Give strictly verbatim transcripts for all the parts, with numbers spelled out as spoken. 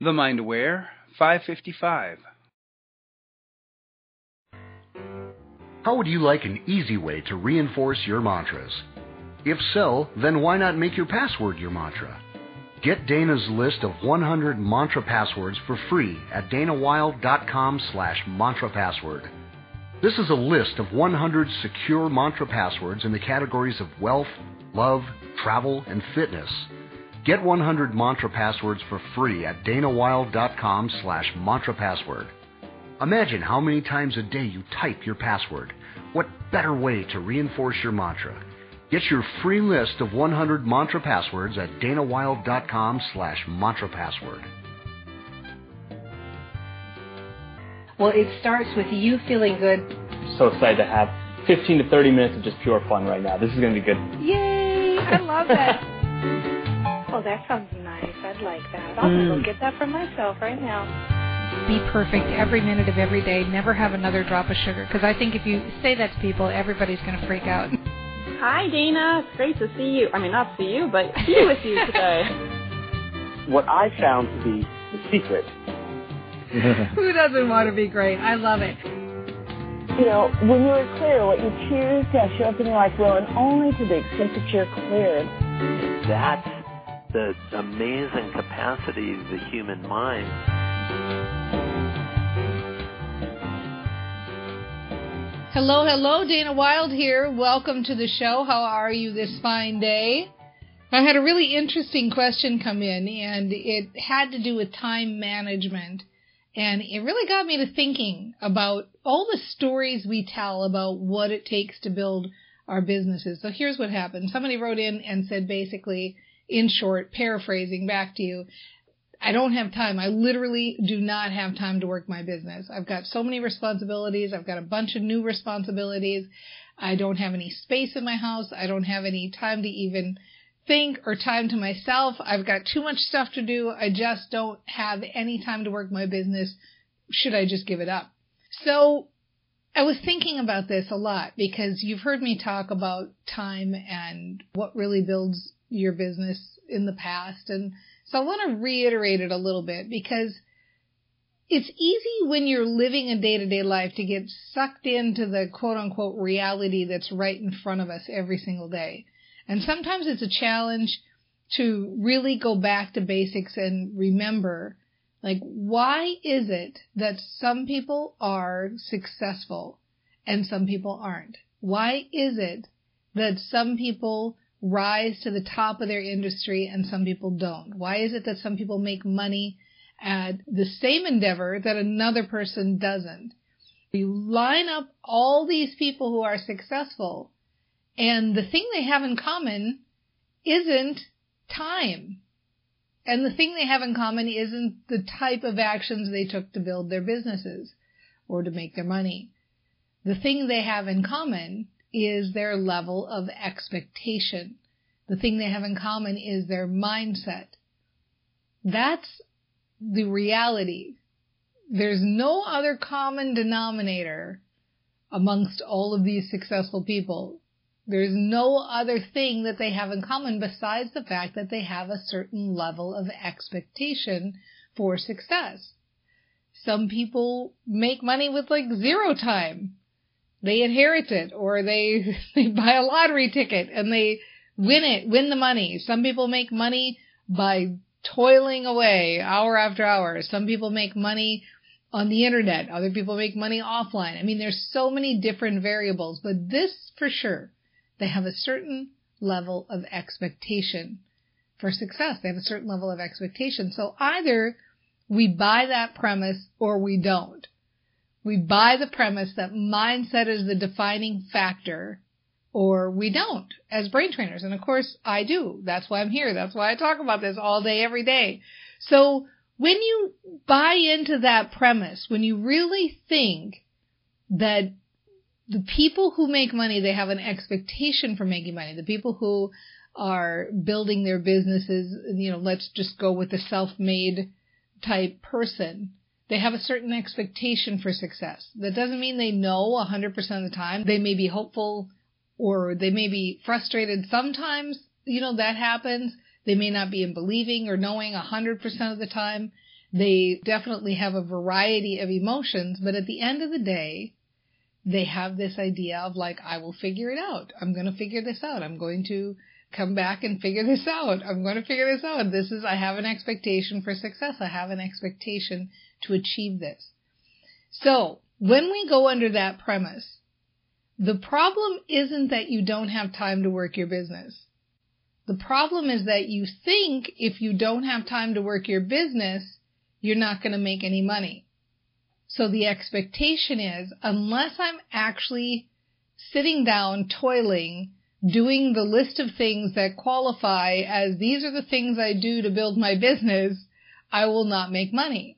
The Mind Aware five fifty-five. How would you like an easy way to reinforce your mantras? If so, then why not make your password your mantra? Get Dana's list of one hundred mantra passwords for free at danawilde.com slash mantra password. This is a list of one hundred secure mantra passwords in the categories of wealth, love, travel, and fitness. Get one hundred mantra passwords for free at danawilde.com slash mantra password. Imagine how many times a day you type your password. What better way to reinforce your mantra? Get your free list of one hundred mantra passwords at danawilde.com slash mantra password. Well, it starts with you feeling good. So excited to have fifteen to thirty minutes of just pure fun right now. This is going to be good. Yay! I love that. Oh, that sounds nice. I'd like that. I'll mm. go get that for myself right now. Be perfect every minute of every day. Never have another drop of sugar. Because I think if you say that to people, everybody's going to freak out. Hi, Dana. It's great to see you. I mean, not see you, but be with you today. What I found to be the secret. Who doesn't want to be great? I love it. You know, when you're clear, what you choose to show up in your life will, and only to the extent that you're clear. That's the amazing capacity of the human mind. Hello, hello, Dana Wilde here. Welcome to the show. How are you this fine day? I had a really interesting question come in, and it had to do with time management. And it really got me to thinking about all the stories we tell about what it takes to build our businesses. So here's what happened. Somebody wrote in and said basically, in short, paraphrasing back to you, I don't have time. I literally do not have time to work my business. I've got so many responsibilities. I've got a bunch of new responsibilities. I don't have any space in my house. I don't have any time to even think or time to myself. I've got too much stuff to do. I just don't have any time to work my business. Should I just give it up? So I was thinking about this a lot because you've heard me talk about time and what really builds your business in the past. And so I want to reiterate it a little bit because it's easy when you're living a day-to-day life to get sucked into the quote-unquote reality that's right in front of us every single day. And sometimes it's a challenge to really go back to basics and remember, like, why is it that some people are successful and some people aren't? Why is it that some people rise to the top of their industry and some people don't? Why is it that some people make money at the same endeavor that another person doesn't? You line up all these people who are successful, and the thing they have in common isn't time. And the thing they have in common isn't the type of actions they took to build their businesses or to make their money. The thing they have in common is their level of expectation. The thing they have in common is their mindset. That's the reality. There's no other common denominator amongst all of these successful people. There's no other thing that they have in common besides the fact that they have a certain level of expectation for success. Some people make money with like zero time. They inherit it, or they, they buy a lottery ticket and they win it, win the money. Some people make money by toiling away hour after hour. Some people make money on the internet. Other people make money offline. I mean, there's so many different variables, but this for sure, they have a certain level of expectation for success. They have a certain level of expectation. So either we buy that premise or we don't. We buy the premise that mindset is the defining factor, or we don't as brain trainers. And of course I do. That's why I'm here. That's why I talk about this all day, every day. So when you buy into that premise, when you really think that the people who make money, they have an expectation for making money. The people who are building their businesses, you know, let's just go with the self-made type person. They have a certain expectation for success. That doesn't mean they know one hundred percent of the time. They may be hopeful or they may be frustrated. Sometimes, you know, that happens. They may not be in believing or knowing one hundred percent of the time. They definitely have a variety of emotions, but at the end of the day, they have this idea of like, I will figure it out. I'm going to figure this out. I'm going to come back and figure this out. I'm going to figure this out. This is, I have an expectation for success. I have an expectation to achieve this. So when we go under that premise, the problem isn't that you don't have time to work your business. The problem is that you think if you don't have time to work your business, you're not going to make any money. So the expectation is, unless I'm actually sitting down, toiling, doing the list of things that qualify as these are the things I do to build my business, I will not make money.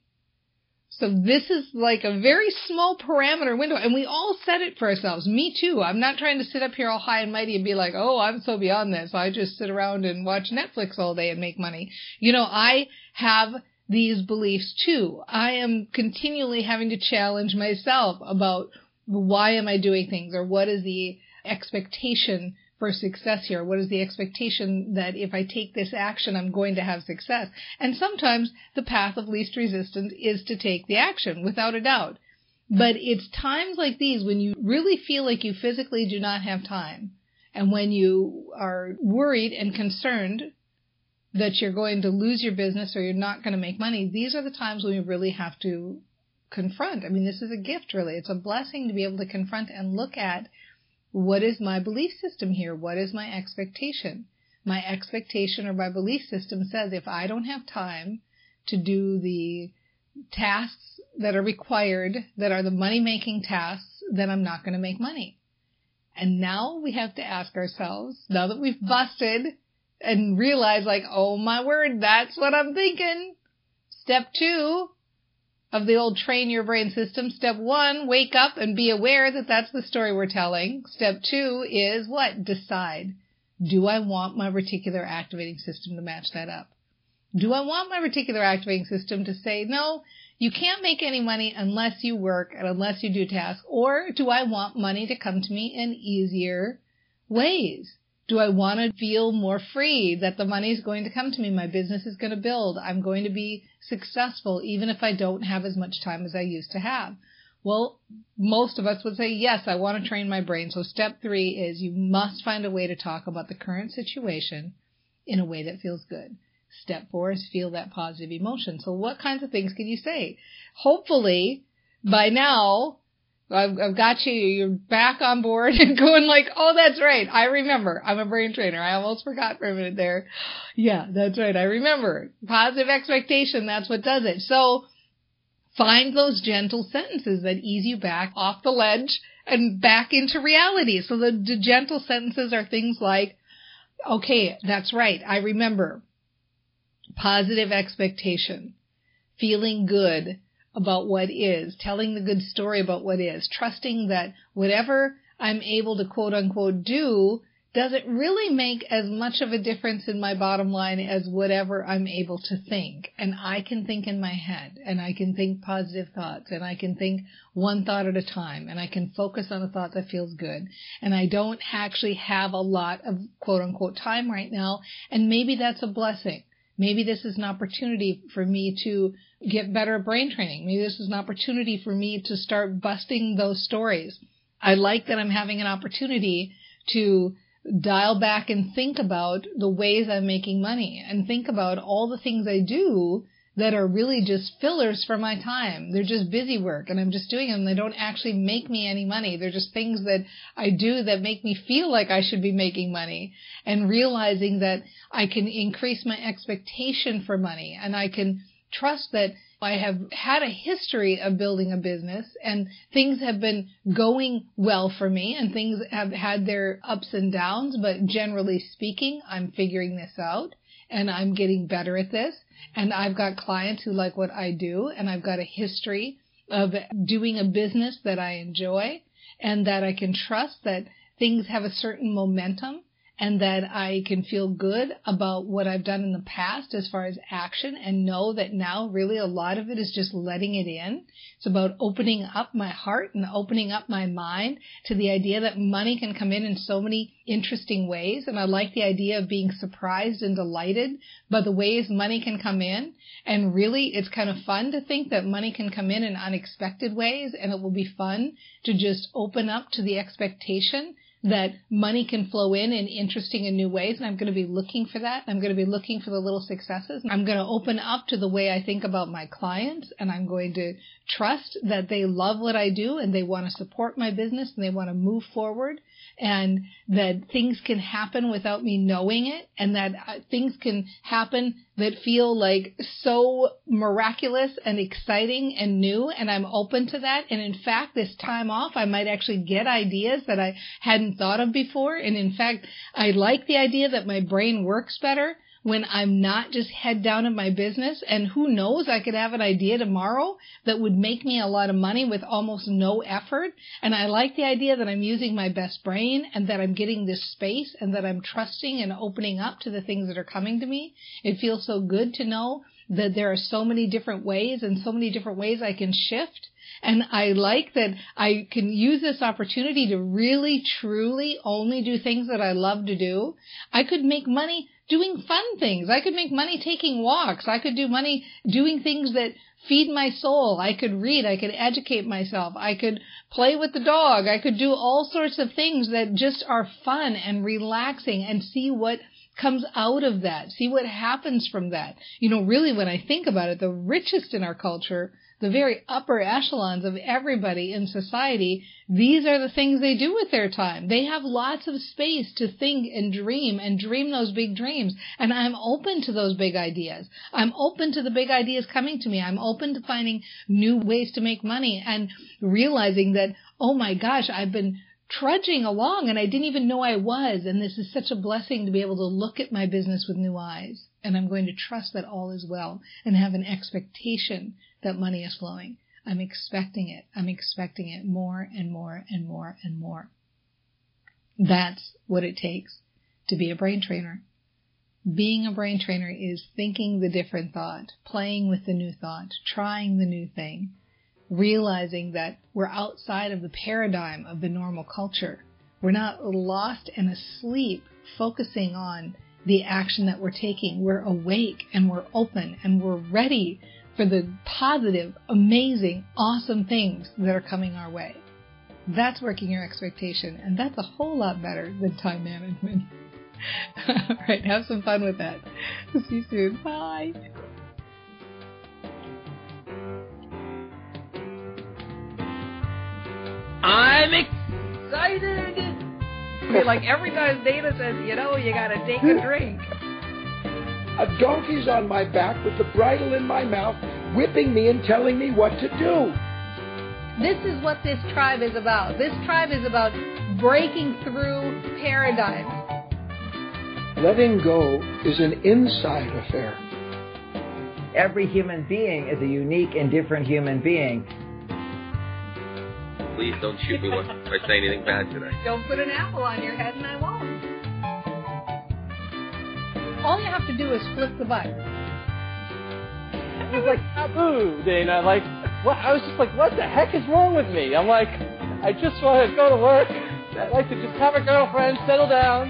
So this is like a very small parameter window, and we all set it for ourselves. Me too. I'm not trying to sit up here all high and mighty and be like, oh, I'm so beyond this. I just sit around and watch Netflix all day and make money. You know, I have these beliefs too. I am continually having to challenge myself about why am I doing things, or what is the expectation for success here? What is the expectation that if I take this action, I'm going to have success? And sometimes the path of least resistance is to take the action, without a doubt. But it's times like these when you really feel like you physically do not have time, and when you are worried and concerned that you're going to lose your business or you're not going to make money, these are the times when you really have to confront. I mean, this is a gift, really. It's a blessing to be able to confront and look at, what is my belief system here? What is my expectation? My expectation or my belief system says if I don't have time to do the tasks that are required, that are the money-making tasks, then I'm not going to make money. And now we have to ask ourselves, now that we've busted and realized like, oh my word, that's what I'm thinking. Step two of the old train your brain system. Step one, wake up and be aware that that's the story we're telling. Step two is what? Decide. Do I want my reticular activating system to match that up? Do I want my reticular activating system to say, no, you can't make any money unless you work and unless you do tasks? Or do I want money to come to me in easier ways? Do I want to feel more free that the money is going to come to me? My business is going to build. I'm going to be successful even if I don't have as much time as I used to have. Well, most of us would say, yes, I want to train my brain. So step three is you must find a way to talk about the current situation in a way that feels good. Step four is feel that positive emotion. So what kinds of things can you say? Hopefully, by now, I've, I've got you, you're back on board and going like, oh, that's right. I remember. I'm a brain trainer. I almost forgot for a minute there. Yeah, that's right. I remember. Positive expectation. That's what does it. So find those gentle sentences that ease you back off the ledge and back into reality. So the, the gentle sentences are things like, okay, that's right. I remember. Positive expectation. Feeling good about what is, telling the good story about what is, trusting that whatever I'm able to quote unquote do doesn't really make as much of a difference in my bottom line as whatever I'm able to think. And I can think in my head, and I can think positive thoughts, and I can think one thought at a time, and I can focus on a thought that feels good. And I don't actually have a lot of quote unquote time right now, and maybe that's a blessing. Maybe this is an opportunity for me to get better at brain training. Maybe this is an opportunity for me to start busting those stories. I like that I'm having an opportunity to dial back and think about the ways I'm making money and think about all the things I do that are really just fillers for my time. They're just busy work and I'm just doing them. They don't actually make me any money. They're just things that I do that make me feel like I should be making money, and realizing that I can increase my expectation for money and I can trust that I have had a history of building a business and things have been going well for me and things have had their ups and downs, but generally speaking, I'm figuring this out and I'm getting better at this. And I've got clients who like what I do, and I've got a history of doing a business that I enjoy and that I can trust that things have a certain momentum and that I can feel good about what I've done in the past as far as action, and know that now really a lot of it is just letting it in. It's about opening up my heart and opening up my mind to the idea that money can come in in so many interesting ways. And I like the idea of being surprised and delighted by the ways money can come in. And really, it's kind of fun to think that money can come in in unexpected ways, and it will be fun to just open up to the expectation that money can flow in in interesting and new ways. And I'm going to be looking for that. I'm going to be looking for the little successes. I'm going to open up to the way I think about my clients, and I'm going to trust that they love what I do and they want to support my business and they want to move forward, and that things can happen without me knowing it, and that uh, things can happen that feel like so miraculous and exciting and new, and I'm open to that. And in fact, this time off, I might actually get ideas that I hadn't thought of before. And in fact, I like the idea that my brain works better when I'm not just head down in my business. And who knows, I could have an idea tomorrow that would make me a lot of money with almost no effort. And I like the idea that I'm using my best brain, and that I'm getting this space, and that I'm trusting and opening up to the things that are coming to me. It feels so good to know that there are so many different ways and so many different ways I can shift. And I like that I can use this opportunity to really, truly only do things that I love to do. I could make money doing fun things. I could make money taking walks. I could do money doing things that feed my soul. I could read. I could educate myself. I could play with the dog. I could do all sorts of things that just are fun and relaxing, and see what comes out of that. See what happens from that. You know, really, when I think about it, the richest in our culture, the very upper echelons of everybody in society, these are the things they do with their time. They have lots of space to think and dream and dream those big dreams. And I'm open to those big ideas. I'm open to the big ideas coming to me. I'm open to finding new ways to make money and realizing that, oh my gosh, I've been trudging along and I didn't even know I was. And this is such a blessing to be able to look at my business with new eyes. And I'm going to trust that all is well and have an expectation that money is flowing. I'm expecting it. I'm expecting it more and more and more and more. That's what it takes to be a brain trainer. Being a brain trainer is thinking the different thought, playing with the new thought, trying the new thing, realizing that we're outside of the paradigm of the normal culture. We're not lost and asleep focusing on the action that we're taking. We're awake and we're open and we're ready for the positive, amazing, awesome things that are coming our way. That's working your expectation, and that's a whole lot better than time management. All right, have some fun with that. See you soon. Bye. I'm excited! I mean, like every time Dana says, you know, you gotta take a drink. A donkey's on my back with the bridle in my mouth, whipping me and telling me what to do. This is what this tribe is about. This tribe is about breaking through paradigms. Letting go is an inside affair. Every human being is a unique and different human being. Please don't shoot me if I say anything bad today. Don't put an apple on your head and I won't. All you have to do is flip the button. It was like taboo, Dana. Like, what? I was just like, what the heck is wrong with me? I'm like, I just want to go to work. I'd like to just have a girlfriend, settle down.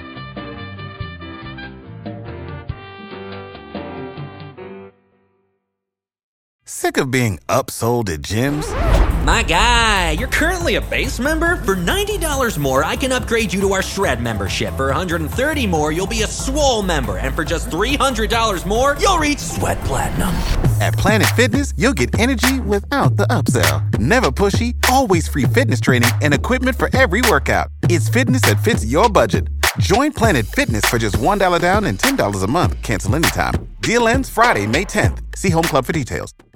Sick of being upsold at gyms? My guy, you're currently a base member? For ninety dollars more, I can upgrade you to our Shred membership. For one hundred thirty dollars more, you'll be a Swole member. And for just three hundred dollars more, you'll reach Sweat Platinum. At Planet Fitness, you'll get energy without the upsell. Never pushy, always free fitness training and equipment for every workout. It's fitness that fits your budget. Join Planet Fitness for just one dollar down and ten dollars a month. Cancel anytime. Deal ends Friday, May tenth. See Home Club for details.